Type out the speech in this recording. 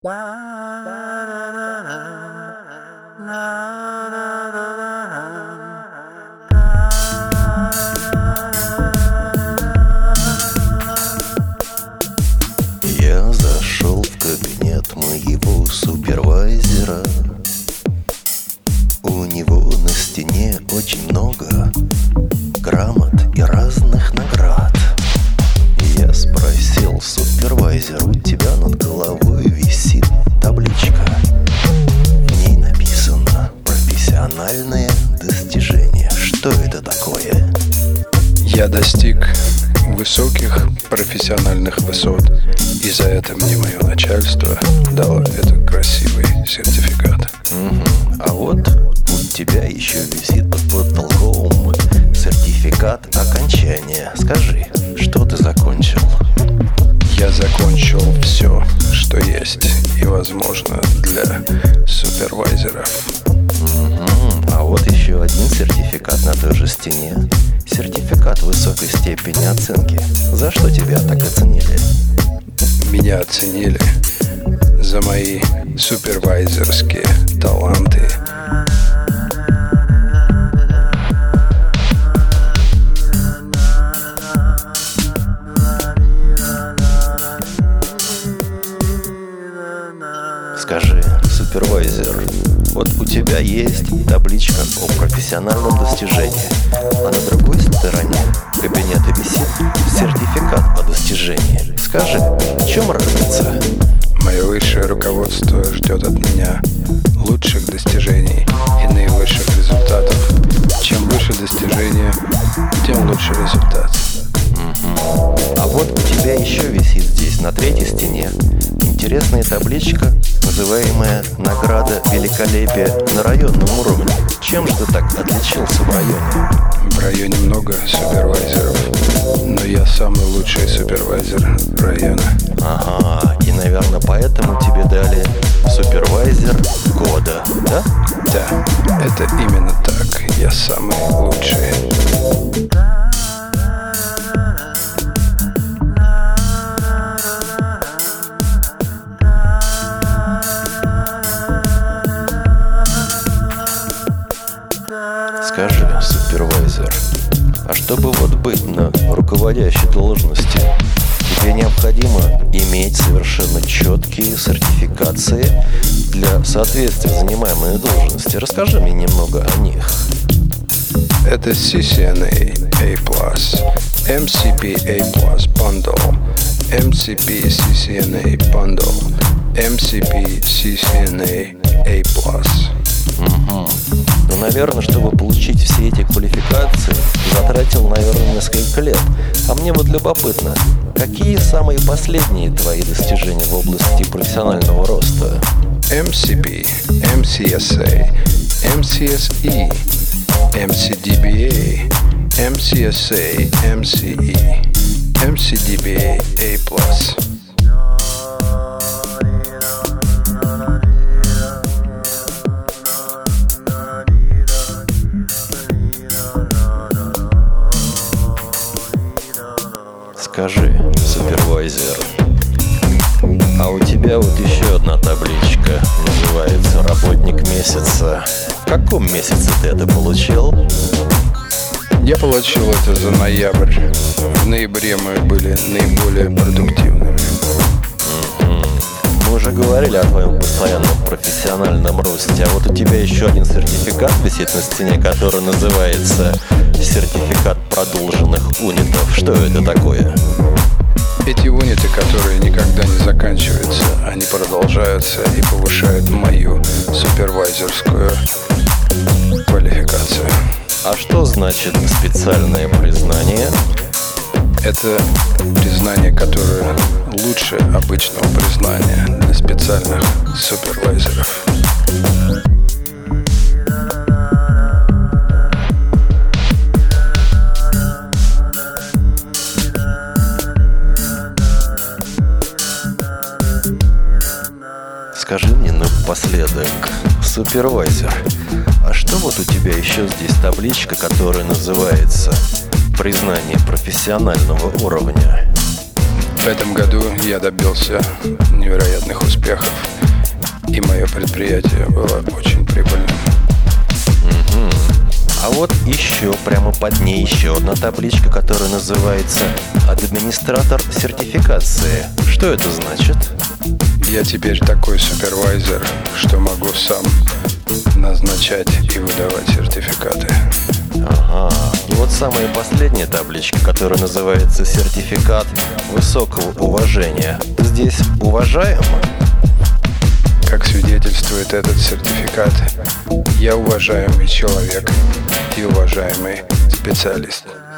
Я зашел в кабинет моего супервайзера. У него на стене очень много грамот и разных наград. Я спросил: супервайзер, у тебя над головой висит табличка. В ней написано «Профессиональные достижения». Что это такое? Я достиг высоких профессиональных высот, и за это мне мое начальство дало этот красивый сертификат. А вот у тебя еще висит под потолком сертификат окончания. Скажи, что ты закончил? Я закончил все, что есть и возможно для супервайзеров. А вот еще один сертификат на той же стене. Сертификат высокой степени оценки. За что тебя так оценили? Меня оценили за мои супервайзерские таланты. Скажи, супервайзер, вот у тебя есть табличка о профессиональном достижении, а на другой стороне кабинета висит сертификат о достижении. Скажи, в чем разница? Мое высшее руководство ждет от меня лучших достижений и наивысших результатов. Чем выше достижение, тем лучше результат. А вот у тебя еще висит здесь, на третьей стене, интересная табличка, называемая «Награда великолепия на районном уровне». Чем же ты так отличился в районе? В районе много супервайзеров, но я самый лучший супервайзер района. Ага, и, наверное, поэтому тебе дали супервайзер года, да? Да, это именно так. Я самый лучший. Скажи, супервайзер, а чтобы вот быть на руководящей должности, тебе необходимо иметь совершенно четкие сертификации для соответствия занимаемой должности. Расскажи мне немного о них. Это CCNA A+, MCP A+, Bundle, MCP CCNA Bundle, MCP CCNA A+. Ну, наверное, чтобы получить все эти квалификации, затратил, наверное, несколько лет. А мне вот любопытно, какие самые последние твои достижения в области профессионального роста? MCP, MCSA, MCSE, MCDBA, MCSA, MCE, MCDBA A+. Скажи, супервайзер, а у тебя вот еще одна табличка, называется «Работник месяца». В каком месяце ты это получил? Я получил это за ноябрь. В ноябре мы были наиболее продуктивными. Мы уже говорили о твоем постоянном профессиональном росте, а вот у тебя еще один сертификат висит на стене, который называется «Сертификат продолженных унитов». Что это такое? Эти униты, которые никогда не заканчиваются, они продолжаются и повышают мою супервайзерскую квалификацию. А что значит специальное признание? Это признание, которое лучше обычного признания для специальных супервайзеров. Скажи мне напоследок, супервайзер, а что вот у тебя еще здесь табличка, которая называется «Признание профессионального уровня»? В этом году я добился невероятного невероятных успехов, и мое предприятие было очень прибыльным. А вот еще, прямо под ней еще одна табличка, которая называется «Администратор сертификации». Что это значит? Я теперь такой супервайзер, что могу сам назначать и выдавать сертификаты. Ага. И вот самая последняя табличка, которая называется «Сертификат высокого уважения». Ты здесь уважаем? Как свидетельствует этот сертификат, я уважаемый человек и уважаемый специалист.